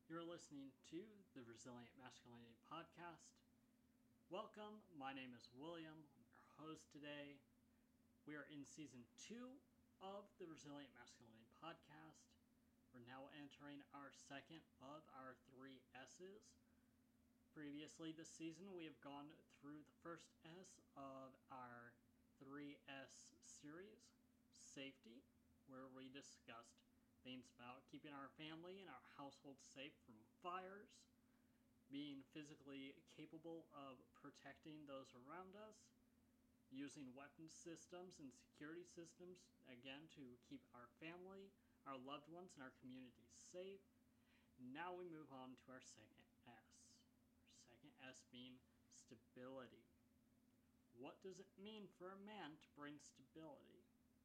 You're listening to the Resilient Masculinity Podcast. Welcome, my name is William. I'm your host today. We are in season 2 of the Resilient Masculinity Podcast. We're now entering our second of our 3 S's. Previously this season, we have gone through the first S of our 3S series, safety, where we discussed things about keeping our family and our household safe from fires, being physically capable of protecting those around us, using weapon systems and security systems, again, to keep our family, our loved ones, and our communities safe. Now we move on to our second S. Our second S being stability. What does it mean for a man to bring stability?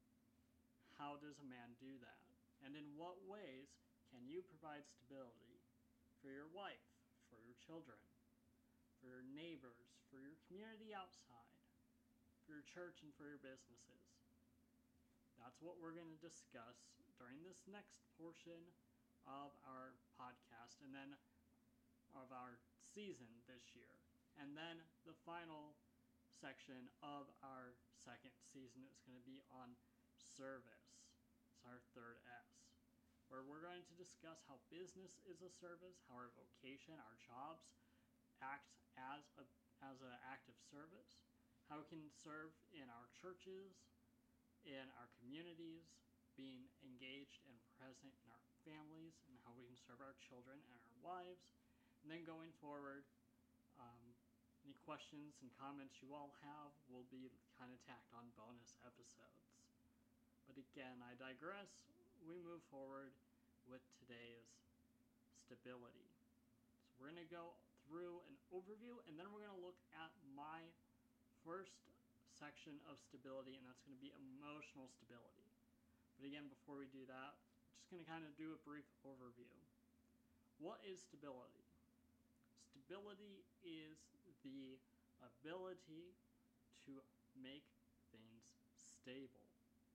How does a man do that? And in what ways can you provide stability for your wife, for your children, for your neighbors, for your community outside, for your church, and for your businesses? That's what we're going to discuss during this next portion of our podcast and then of our season this year. And then the final section of our second season is going to be on service. It's our third S, where we're going to discuss how business is a service, how our vocation, our jobs act as an act of service, how we can serve in our churches, in our communities, being engaged and present in our families, and how we can serve our children and our wives. And then going forward, any questions and comments you all have will be kind of tacked on bonus episodes. But again, I digress. We move forward with today's stability. So we're going to go through an overview, and then we're going to look at my first section of stability, and that's going to be emotional stability. But again, before we do that, I'm just going to kind of do a brief overview. What is stability? Stability is the ability to make things stable.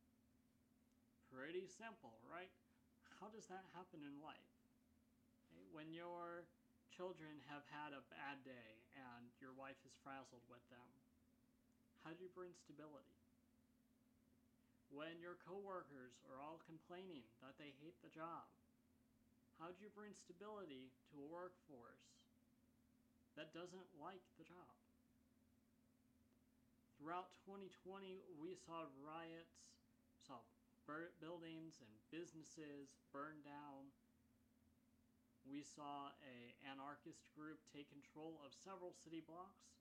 Pretty simple, right? How does that happen in life? Okay, when your children have had a bad day and your wife is frazzled with them, how do you bring stability? When your coworkers are all complaining that they hate the job, how do you bring stability to a workforce that doesn't like the job? Throughout 2020, we saw riots, saw buildings and businesses burned down. We saw an anarchist group take control of several city blocks.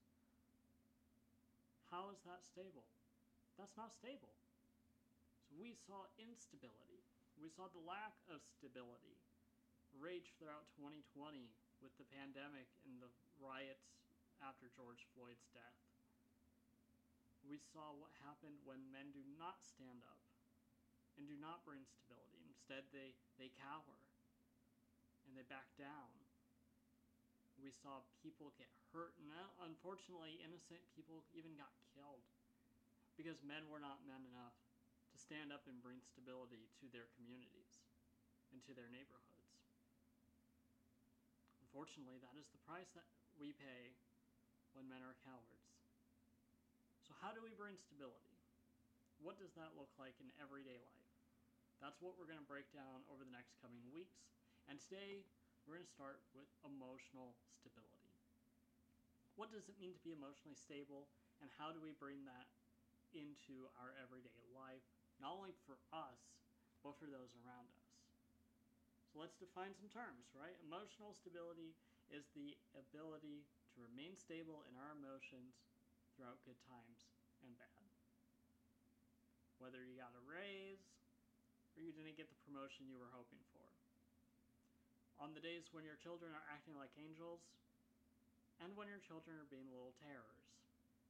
How is that stable? That's not stable. So we saw instability. We saw the lack of stability rage throughout 2020 with the pandemic and the riots after George Floyd's death. We saw what happened when men do not stand up and do not bring stability. Instead, they cower and they back down. We saw people get hurt, and unfortunately, innocent people even got killed because men were not men enough to stand up and bring stability to their communities and to their neighborhoods. Unfortunately, that is the price that we pay when men are cowards. So how do we bring stability? What does that look like in everyday life? That's what we're going to break down over the next coming weeks. And today, we're going to start with emotional stability. What does it mean to be emotionally stable, and how do we bring that into our everyday life, not only for us, but for those around us? So let's define some terms, right? Emotional stability is the ability to remain stable in our emotions throughout good times and bad. Whether you got a raise or you didn't get the promotion you were hoping for. On the days when your children are acting like angels, and when your children are being little terrors.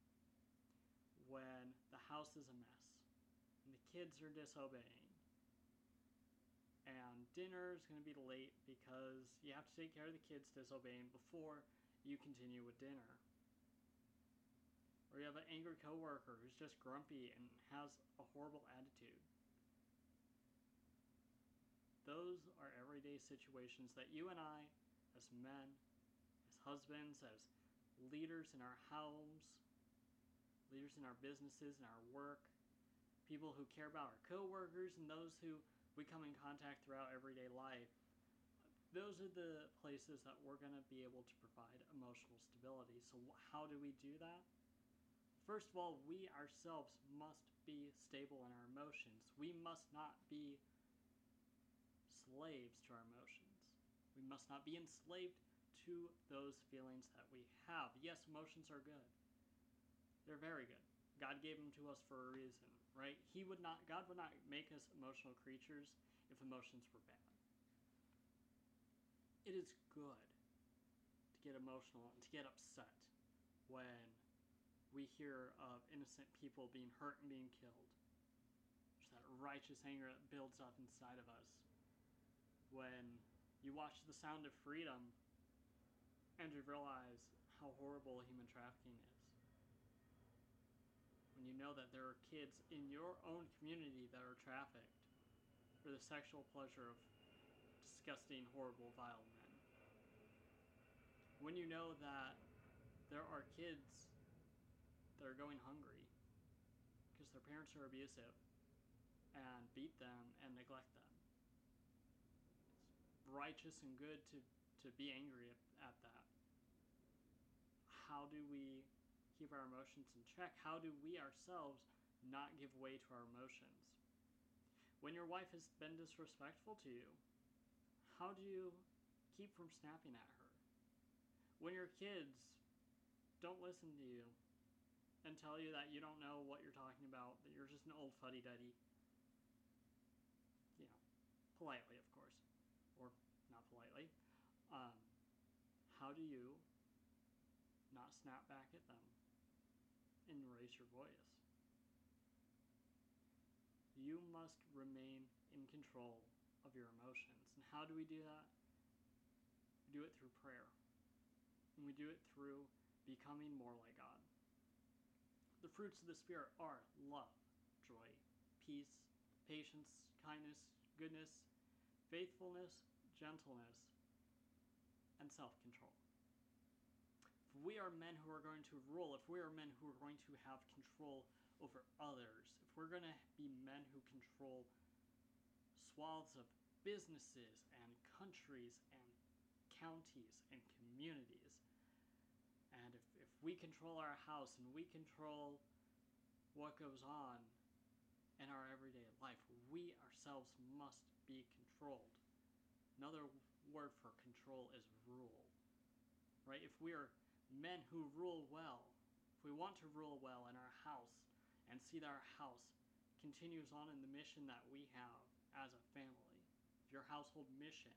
When the house is a mess, and the kids are disobeying, and dinner is going to be late because you have to take care of the kids disobeying before you continue with dinner. Or you have an angry coworker who's just grumpy and has a horrible attitude. Those are everyday situations that you and I as men, as husbands, as leaders in our homes, leaders in our businesses, in our work, people who care about our coworkers and those who we come in contact throughout everyday life. Those are the places that we're going to be able to provide emotional stability. So how do we do that? First of all, we ourselves must be stable in our emotions. We must not be slaves to our emotions. We must not be enslaved to those feelings that we have. Yes, emotions are good. They're very good. God gave them to us for a reason, right? God would not make us emotional creatures if emotions were bad. It is good to get emotional and to get upset when we hear of innocent people being hurt and being killed. There's that righteous anger that builds up inside of us. When you watch The Sound of Freedom and you realize how horrible human trafficking is. When you know that there are kids in your own community that are trafficked for the sexual pleasure of disgusting, horrible, vile men. When you know that there are kids that are going hungry because their parents are abusive and beat them and neglect them. It's righteous and good to be angry at that. How do we keep our emotions in check? How do we ourselves not give way to our emotions? When your wife has been disrespectful to you, how do you keep from snapping at her? When your kids don't listen to you and tell you that you don't know what you're talking about, that you're just an old fuddy-duddy, politely, of course, or not politely, how do you not snap back at them and raise your voice? You must remain in control of your emotions. And how do we do that? We do it through prayer. And we do it through becoming more like God. The fruits of the Spirit are love, joy, peace, patience, kindness, goodness, faithfulness, gentleness, and self-control. If we are men who are going to rule, if we are men who are going to have control over others, if we're going to be men who control swaths of businesses and countries and counties and communities, and if we control our house and we control what goes on in our everyday life, we ourselves must be controlled. Another word for control is rule, right? If we are men who rule well, if we want to rule well in our house and see that our house continues on in the mission that we have as a family, if your household mission,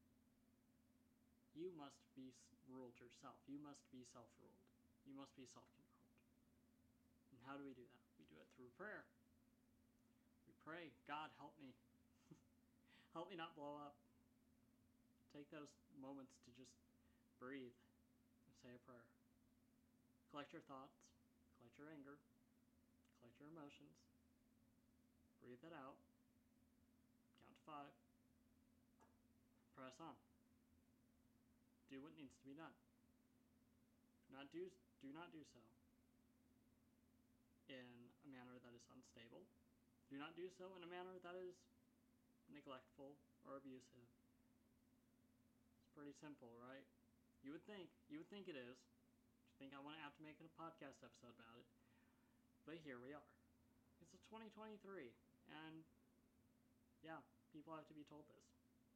you must be ruled yourself. You must be self-ruled. You must be self-controlled. And how do we do that? We do it through prayer. We pray, God, help me. Help me not blow up. Take those moments to just breathe and say a prayer. Collect your thoughts. Collect your anger. Collect your emotions. Breathe it out. Count to 5. Press on. Do what needs to be done. Do not do so in a manner that is unstable. Do not do so in a manner that is neglectful or abusive. It's pretty simple, right? You would think it is. You think I want to have to make a podcast episode about it. But here we are. It's 2023, and yeah, people have to be told this.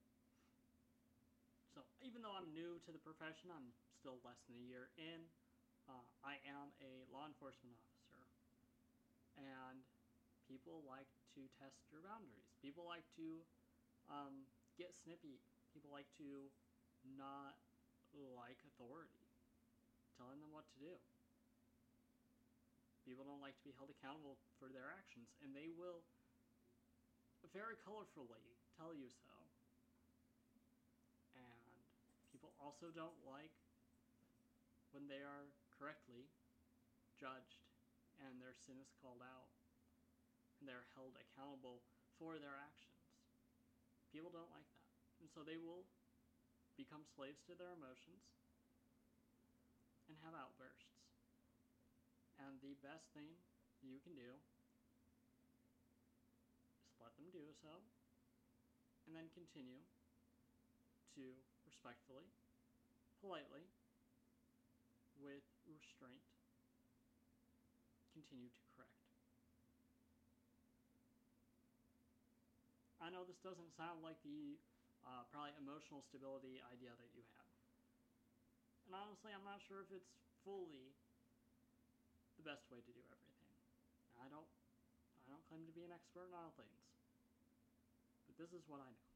So even though I'm new to the profession, I'm still less than a year in. I am a law enforcement officer, and people like to test your boundaries. People like to get snippy. People like to not like authority, telling them what to do. People don't like to be held accountable for their actions, and they will very colorfully tell you so. And people also don't like when they are correctly judged and their sin is called out and they're held accountable for their actions. People don't like that. And so they will become become slaves to their emotions and have outbursts. And the best thing you can do is let them do so, and then continue to respectfully, politely, with restraint, continue to correct. I know this doesn't sound like the probably emotional stability idea that you had. And honestly, I'm not sure if it's fully the best way to do everything. I don't claim to be an expert in all things. But this is what I know.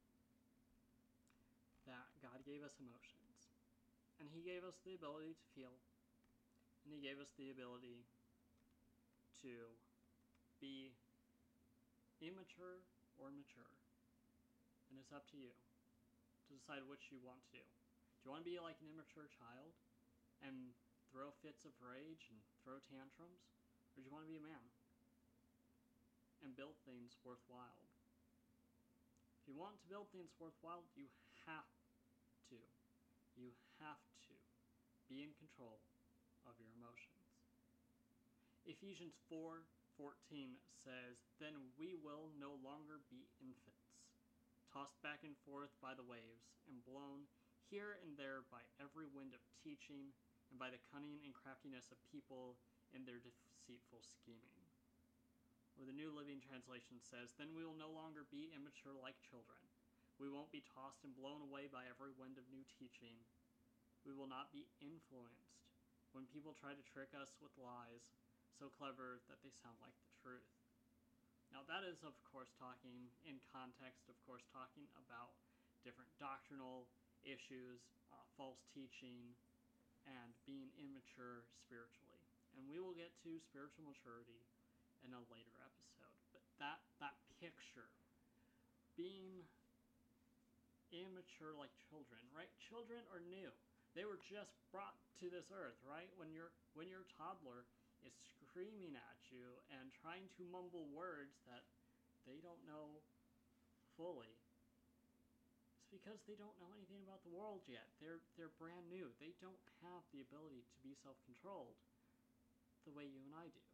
That God gave us emotions. And He gave us the ability to feel. And He gave us the ability to be immature or mature. And it's up to you to decide which you want to do. Do you want to be like an immature child and throw fits of rage and throw tantrums? Or do you want to be a man and build things worthwhile? If you want to build things worthwhile, you have to. You have to be in control of your emotions. Ephesians 4:14 says, "Then we will no longer be infants, tossed back and forth by the waves, and blown here and there by every wind of teaching, and by the cunning and craftiness of people in their deceitful scheming." Or the New Living Translation says, "Then we will no longer be immature like children. We won't be tossed and blown away by every wind of new teaching. We will not be influenced when people try to trick us with lies so clever that they sound like the truth." Now that is, of course, talking in context, of course, talking about different doctrinal issues, false teaching, and being immature spiritually. And we will get to spiritual maturity in a later episode. But that picture, being immature like children, right? Children are new. They were just brought to this earth, right? When your toddler is screaming at you and trying to mumble words that they don't know fully, it's because they don't know anything about the world yet. They're brand new. They don't have the ability to be self-controlled the way you and I do.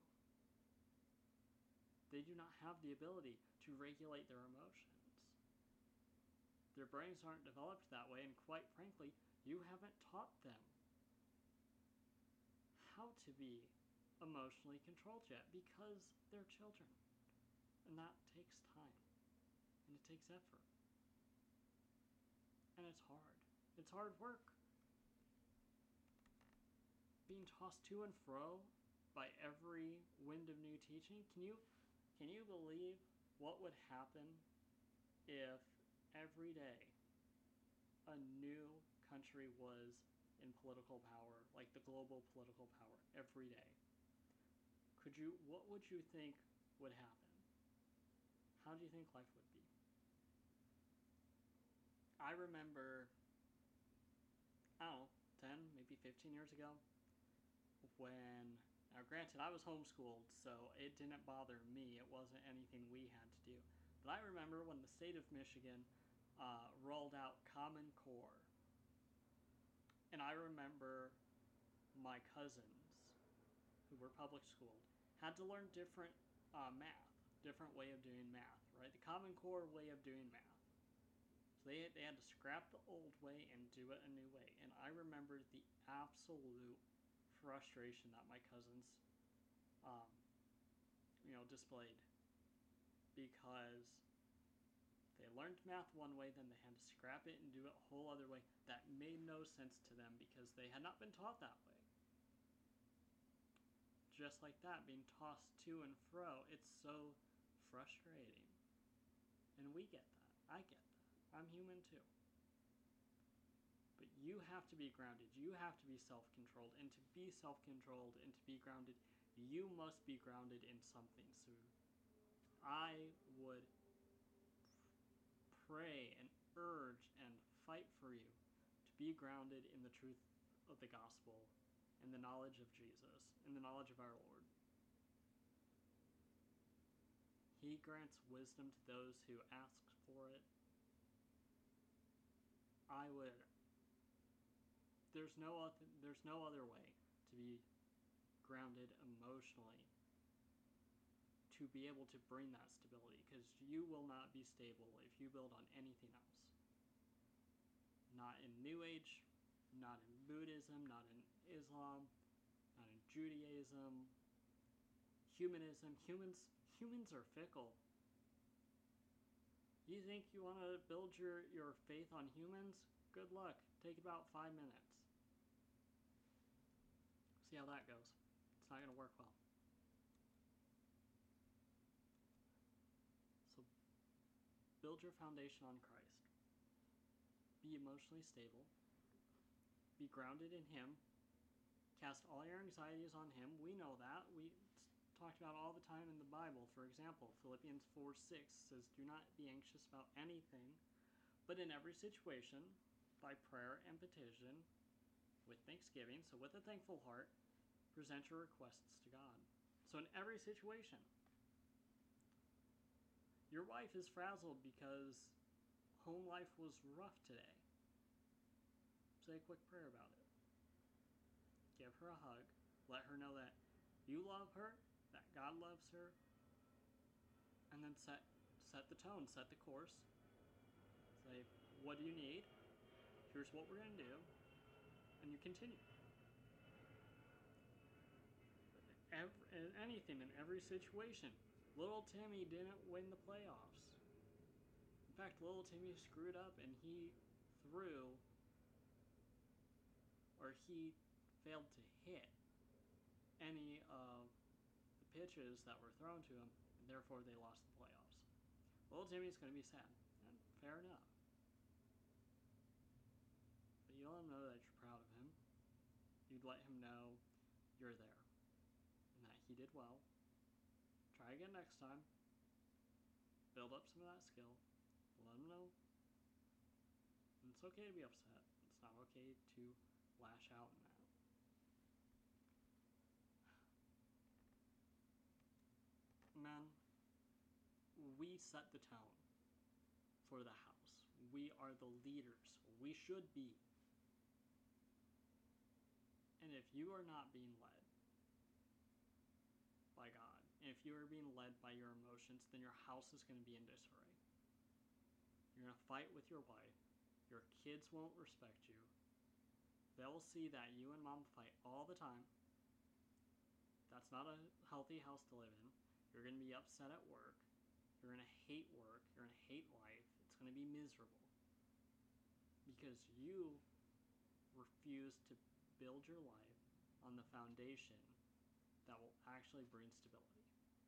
They do not have the ability to regulate their emotions. Their brains aren't developed that way, and quite frankly, you haven't taught them how to be emotionally controlled yet because they're children. And that takes time. And it takes effort. And it's hard. It's hard work. Being tossed to and fro by every wind of new teaching. Can you believe what would happen if every day a new country was in political power, like the global political power, every day? What would you think would happen? How do you think life would be? I remember, I don't know, 10, maybe 15 years ago, when, now granted, I was homeschooled, so it didn't bother me. It wasn't anything we had to do. But I remember when the state of Michigan rolled out Common Core. And I remember my cousins, who were public schooled, had to learn different math, different way of doing math, right? The Common Core way of doing math. So they had to scrap the old way and do it a new way. And I remember the absolute frustration that my cousins, displayed, because they learned math one way, then they had to scrap it and do it a whole other way. That made no sense to them because they had not been taught that way. Just like that, being tossed to and fro, it's so frustrating. And we get that. I get that. I'm human too. But you have to be grounded. You have to be self-controlled. And to be self-controlled and to be grounded, you must be grounded in something. So I would pray and urge and fight for you to be grounded in the truth of the gospel and the knowledge of Jesus and the knowledge of our Lord. He grants wisdom to those who ask for it. I would there's no other way to be grounded emotionally, to be able to bring that stability, because you will not be stable if you build on anything else. Not in New Age, not in Buddhism, not in Islam, not in Judaism, humanism. Humans are fickle. You think you want to build your faith on humans? Good luck. Take about 5 minutes. See how that goes. It's not going to work well. So build your foundation on Christ. Be emotionally stable. Be grounded in Him. Cast all your anxieties on Him. We know that. We talked about all the time in the Bible. For example, Philippians 4:6 says, "Do not be anxious about anything, but in every situation, by prayer and petition, with thanksgiving," so with a thankful heart, present your requests to God. So in every situation, your wife is frazzled because home life was rough today. Say a quick prayer about it. Give her a hug. Let her know that you love her, that God loves her, and then set the tone, set the course. Say, what do you need? Here's what we're going to do. And you continue. In anything, in every situation. Little Timmy didn't win the playoffs. In fact, little Timmy screwed up and he failed to hit any of the pitches that were thrown to him, and therefore they lost the playoffs. Little Timmy's going to be sad, and fair enough. But you let him know that you're proud of him. You'd let him know you're there, and that he did well. Try again next time. Build up some of that skill. Let him know. And it's okay to be upset. It's not okay to lash out in that. Men, we set the tone for the house. We are the leaders. We should be. And if you are not being led by God, and if you are being led by your emotions, then your house is going to be in disarray. You're going to fight with your wife. Your kids won't respect you. They'll see that you and mom fight all the time. That's not a healthy house to live in. You're going to be upset at work. You're going to hate work. You're going to hate life. It's going to be miserable. Because you refuse to build your life on the foundation that will actually bring stability.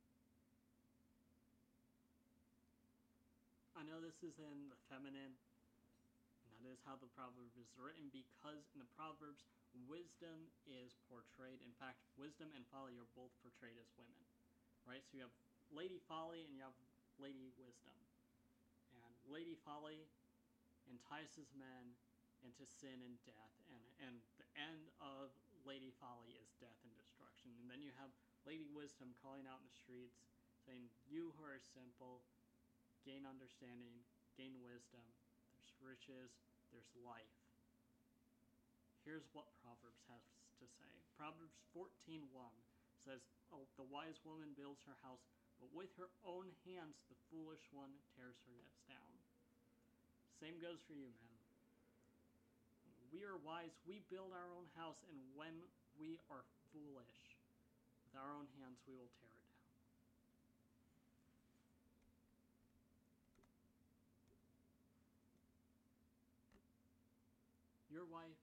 I know this is in the feminine, and that is how the proverb is written, because in the Proverbs, wisdom is portrayed. In fact, wisdom and folly are both portrayed as women, right? So you have Lady Folly and you have Lady Wisdom. And Lady Folly entices men into sin and death, and the end of Lady Folly is death and destruction. And then you have Lady Wisdom calling out in the streets, saying, "You who are simple, gain understanding, gain wisdom. There's riches, there's life." Here's what Proverbs has to say. Proverbs 14:1 says, "Oh, the wise woman builds her house, but with her own hands the foolish one tears her nest down." Same goes for you, men. We are wise, we build our own house, and when we are foolish, with our own hands we will tear it down. Your wife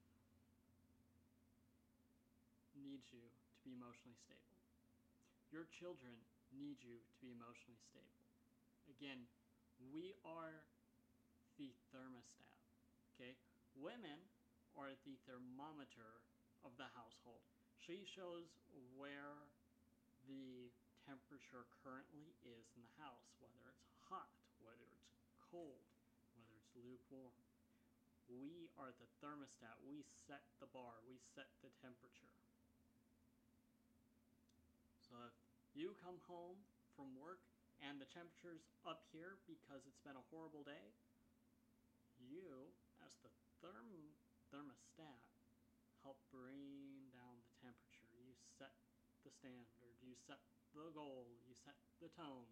needs you to be emotionally stable. Your children need you to be emotionally stable. Again, we are the thermostat, okay? Women are the thermometer of the household. She shows where the temperature currently is in the house, whether it's hot, whether it's cold, whether it's lukewarm. We are the thermostat. We set the bar. We set the temperature. So if you come home from work and the temperature's up here because it's been a horrible day, you, as the thermostat, set the standard, you set the goal, you set the tone.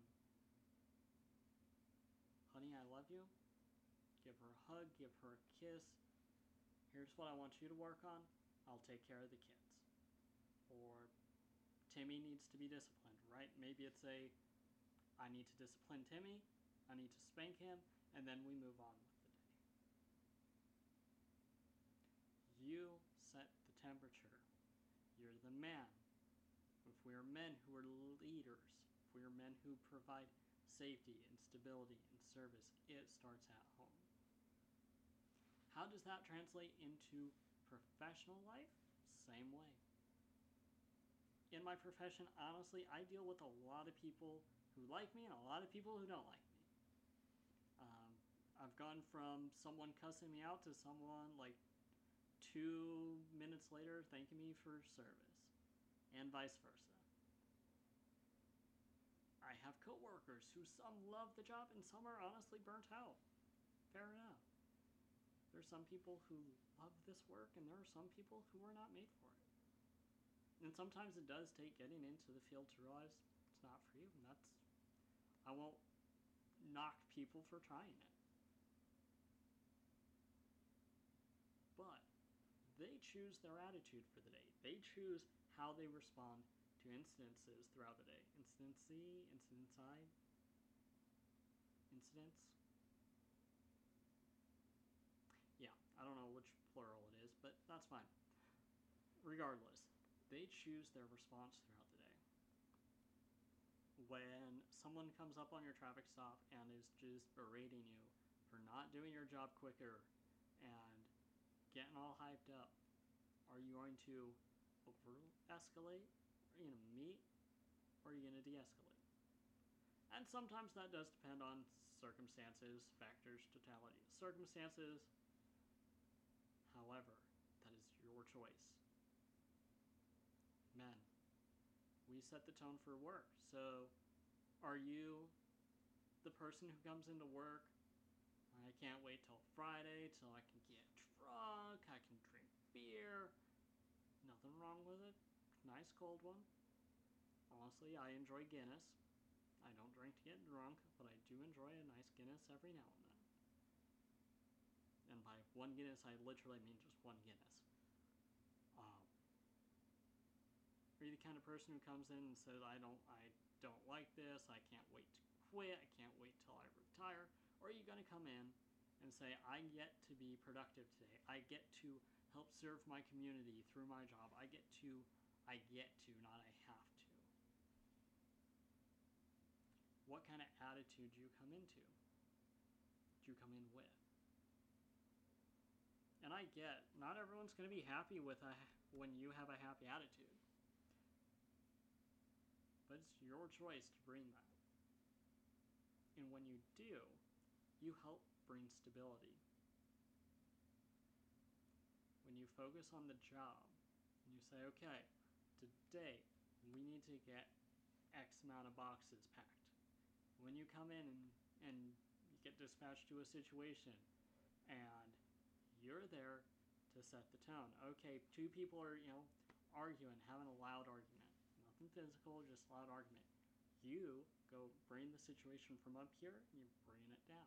Honey, I love you. Give her a hug, give her a kiss. Here's what I want you to work on. I'll take care of the kids. Or Timmy needs to be disciplined, right? Maybe it's I need to discipline Timmy, I need to spank him, and then we move on with the day. You set the temperature. You're the man. If we are men who are leaders, if we are men who provide safety and stability and service, it starts at home. How does that translate into professional life? Same way. In my profession, honestly, I deal with a lot of people who like me and a lot of people who don't like me. I've gone from someone cussing me out to someone like 2 minutes later thanking me for service, and vice versa. I have coworkers who some love the job and some are honestly burnt out. Fair enough. There's some people who love this work and there are some people who are not made for it. And sometimes it does take getting into the field to realize it's not for you, and I won't knock people for trying it. But they choose their attitude for the day. They choose how they respond to incidences throughout the day. Incidency, incidenci, incidents. Yeah, I don't know which plural it is, but that's fine. Regardless, they choose their response throughout the day. When someone comes up on your traffic stop and is just berating you for not doing your job quicker and getting all hyped up, are you going to over-escalate? Are you going to meet? Or are you going to de-escalate? And sometimes that does depend on circumstances, factors, totality. Circumstances, however, that is your choice. Men, we set the tone for work. So, are you the person who comes into work, I can't wait till Friday till I can get drunk, I can drink beer, nothing wrong with it, nice cold one. Honestly, I enjoy Guinness. I don't drink to get drunk, but I do enjoy a nice Guinness every now and then. And by one Guinness, I literally mean just one Guinness. Are you the kind of person who comes in and says, I don't like this, I can't wait to quit, I can't wait till I retire? Or are you going to come in and say, I get to be productive today, I get to help serve my community through my job, I get to, not I have to? What kind of attitude do you come into? Do you come in with? And I get, not everyone's going to be happy when you have a happy attitude. But it's your choice to bring that. And when you do, you help bring stability. When you focus on the job, and you say, okay, today we need to get X amount of boxes packed. When you come in and you get dispatched to a situation, and you're there to set the tone. Okay, two people are, arguing, having a loud argument. Nothing physical, just loud argument. You go bring the situation from up here, and you bring it down.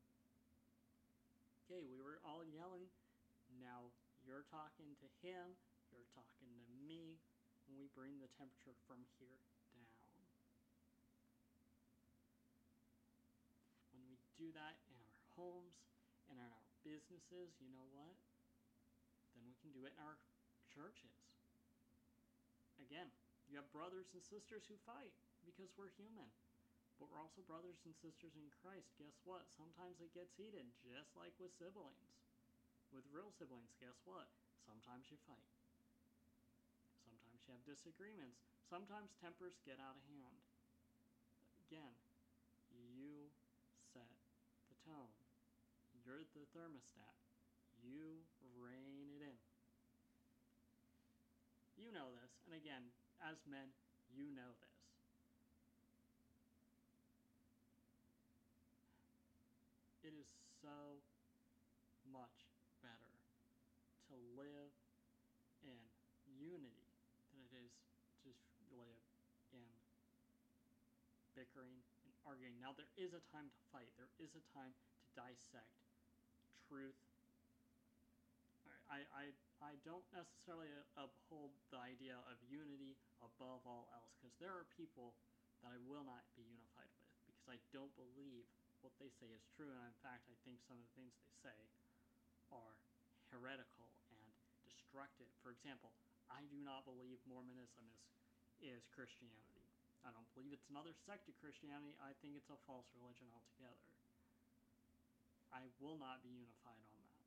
Okay, we were all yelling. Now you're talking to him, you're talking to me, and we bring the temperature from here down. When we do that in our homes and in our businesses, you know what? Then we can do it in our churches. Again, you have brothers and sisters who fight because we're human. But we're also brothers and sisters in Christ. Guess what? Sometimes it gets heated, just like with siblings. With real siblings, guess what? Sometimes you fight. Sometimes you have disagreements. Sometimes tempers get out of hand. Again, you set the tone. You're the thermostat. You rein it in. You know this, and again, as men, you know this. It is so much better to live in unity than it is bickering and arguing. Now, there is a time to fight. There is a time to dissect truth. I don't necessarily uphold the idea of unity above all else, because there are people that I will not be unified with, because I don't believe what they say is true, and in fact, I think some of the things they say are heretical and destructive. For example, I do not believe Mormonism is Christianity. I don't believe it's another sect of Christianity. I think it's a false religion altogether. I will not be unified on that.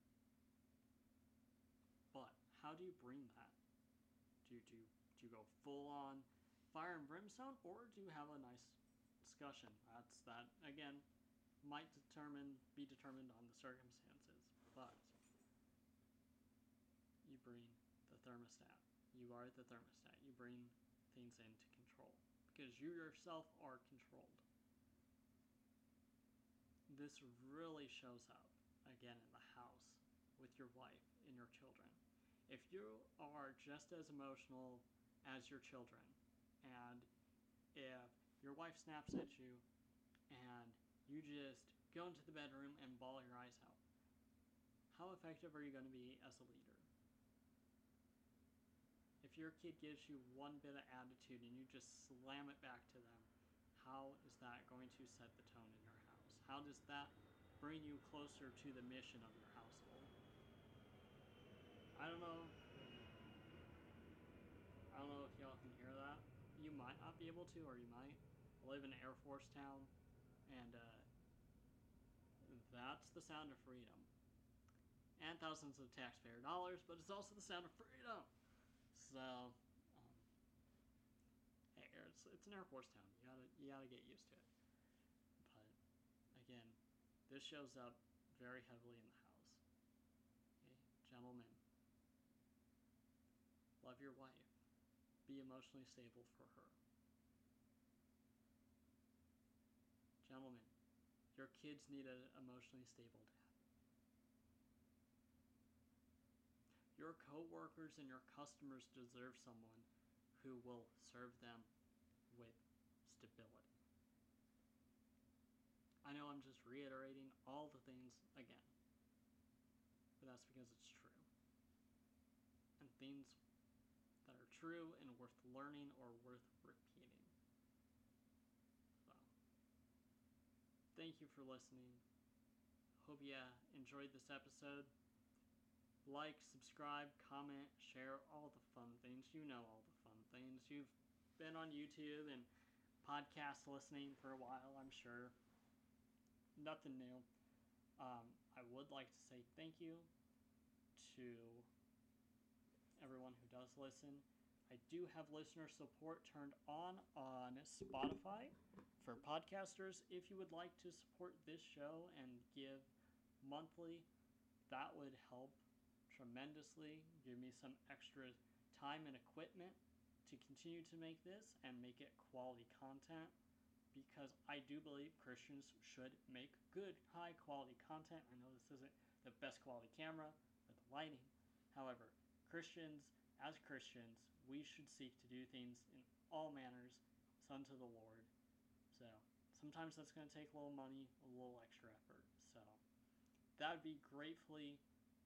But how do you bring that? Do you go full on fire and brimstone, or do you have a nice discussion? That again might be determined on the circumstances. But you bring the thermostat. You are the thermostat. You bring things into control, because you yourself are controlled. This really shows up again in the house with your wife and your children. If you are just as emotional as your children, and if your wife snaps at you and you just go into the bedroom and bawl your eyes out, how effective are you going to be as a leader? If your kid gives you one bit of attitude and you just slam it back to them, how is that going to set the tone in your house? How does that bring you closer to the mission of your household? I don't know if y'all can hear that. You might not be able to, or you might. I live in an Air Force town, and that's the sound of freedom. And thousands of taxpayer dollars, but it's also the sound of freedom. So, hey, it's an Air Force town. You gotta get used to it. But again, this shows up very heavily in the house. Okay, gentlemen, love your wife. Be emotionally stable for her. Gentlemen, your kids need an emotionally stable dad. Your co-workers and your customers deserve someone who will serve them with stability. I know I'm just reiterating all the things again, but that's because it's true. And things that are true and worth learning or worth repeating. So, thank you for listening. Hope you enjoyed this episode. Like, subscribe, comment, share, all the fun things. You know all the fun things. You've been on YouTube and podcast listening for a while, I'm sure. Nothing new. I would like to say thank you to everyone who does listen. I do have listener support turned on Spotify for podcasters. If you would like to support this show and give monthly, that would help tremendously. Give me some extra time and equipment to continue to make this and make it quality content, because I do believe Christians should make good, high quality content. I know this isn't the best quality camera or the lighting. However, as Christians, we should seek to do things in all manners as unto the Lord. So sometimes that's going to take a little money, a little extra effort. So I would be grateful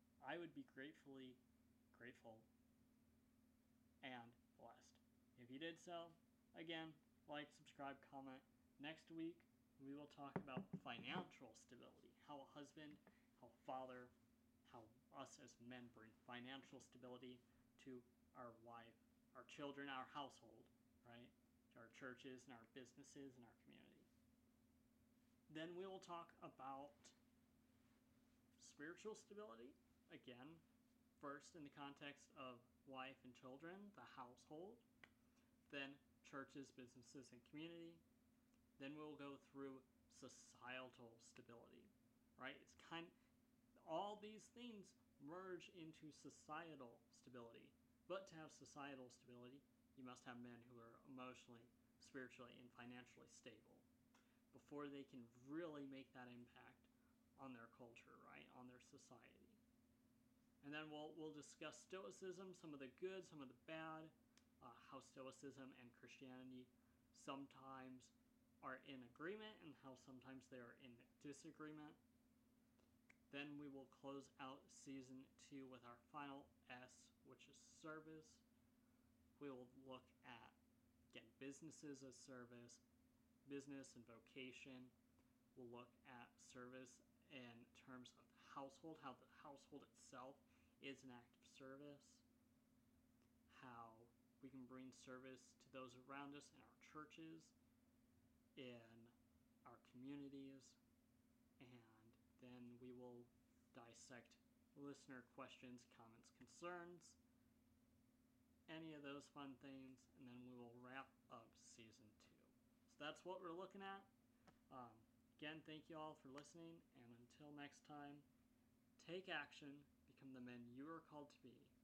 and blessed if you did so. Again, like, subscribe, comment. Next week, we will talk about financial stability. How a husband, how a father, how us as men bring financial stability to our wife, our children, our household, right? To our churches and our businesses and our community. Then we will talk about spiritual stability. Again, first in the context of wife and children, the household. Then churches, businesses, and community. Then we'll go through societal stability, right? All these things merge into societal stability. But to have societal stability, you must have men who are emotionally, spiritually, and financially stable before they can really make that impact on their culture, right? On their society. And then we'll discuss Stoicism, some of the good, some of the bad, how Stoicism and Christianity sometimes are in agreement and how sometimes they are in disagreement. Then we will close out season 2 with our final S, which is service. We will look at, again, businesses as service, business and vocation. We'll look at service in terms of the household, how the household itself is an act of service, how we can bring service to those around us in our churches, in our communities, and then we will dissect listener questions, comments, concerns, any of those fun things, and then we will wrap up season 2. So that's what we're looking at. Again, thank you all for listening, and until next time, take action, become the men you are called to be,